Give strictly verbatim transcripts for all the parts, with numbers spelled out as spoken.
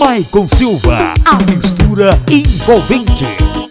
Maicon Silva, a mistura envolvente.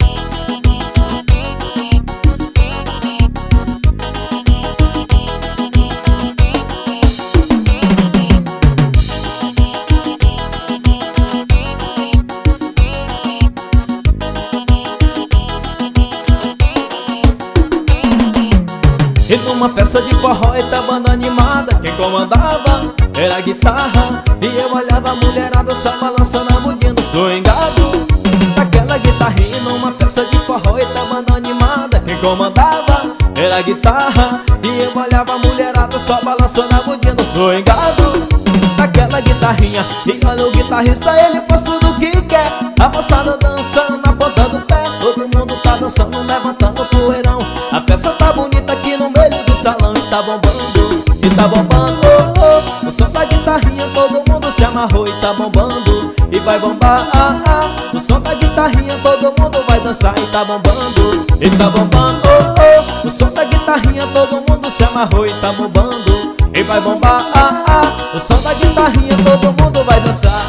E numa festa de forró e tá banda animada, quem comandava era a guitarra. E eu olhava a mulherada só balançando a bundinha no swingado daquela guitarrinha. Numa festa de forró e tá banda animada, quem comandava era a guitarra. E eu olhava a mulherada só balançando a bundinha no swingado daquela guitarrinha. E olha o guitarrista, ele faz tudo o que quer. A moçada dançando na ponta do pé, todo mundo tá dançando, levantando o poeirão. A festa tá bonita aqui no meio do salão e tá bombando, e tá bombando, oh, oh. O som da guitarrinha todo mundo se amarrou e tá bombando, e vai bombar, ah, ah. O som da guitarrinha todo mundo vai dançar e tá bombando, e tá bombando, oh, oh. O som da guitarrinha todo mundo se amarrou e tá bombando, e vai bombar, ah, ah. O som da guitarrinha todo mundo vai dançar.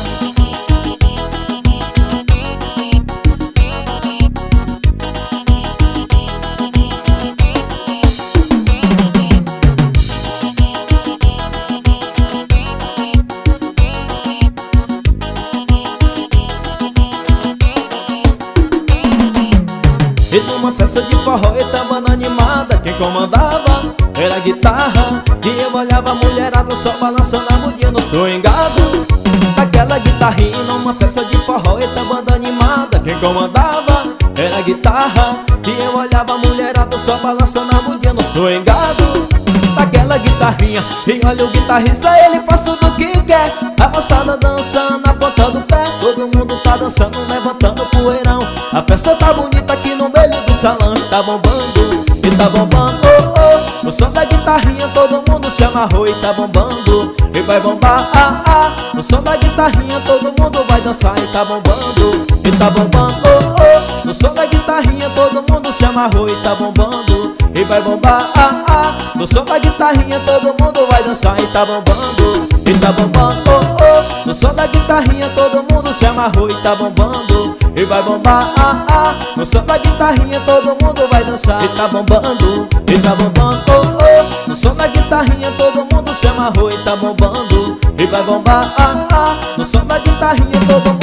E numa festa de forró e tá banda animada, quem comandava era a guitarra. E eu olhava a mulherada só balançando a bundinha no swingado daquela guitarrinha. Numa festa de forró e tá banda animada, quem comandava era a guitarra. E eu olhava a mulherada só balançando a bundinha no swingado daquela guitarrinha. E olha o guitarrista, ele faz tudo o que quer. A moçada dançando na ponta do pé, todo mundo tá dançando, levantando o poeirão. A festa tá bonita aqui no meio do salão e tá bombando, e tá bombando, oh, oh. O som da guitarrinha todo mundo se amarrou e tá bombando, e vai bombar, ah, ah. O som da guitarrinha todo mundo vai dançar e tá bombando, e tá bombando, oh, oh. O som da guitarrinha todo mundo se amarrou e tá bombando, e vai bombar, ah, ah. O som da guitarrinha todo mundo vai dançar e tá bombando, e tá bombando, oh, oh. O som da guitarrinha todo mundo se amarrou e tá bombando, e vai bombar, ah, ah. O som da guitarrinha todo mundo vai dançar e tá bombando, e tá bombando, oh, oh. O som da guitarrinha todo mundo se amarrou e tá bombando, e vai bombar, ah, ah. O som da guitarrinha todo mundo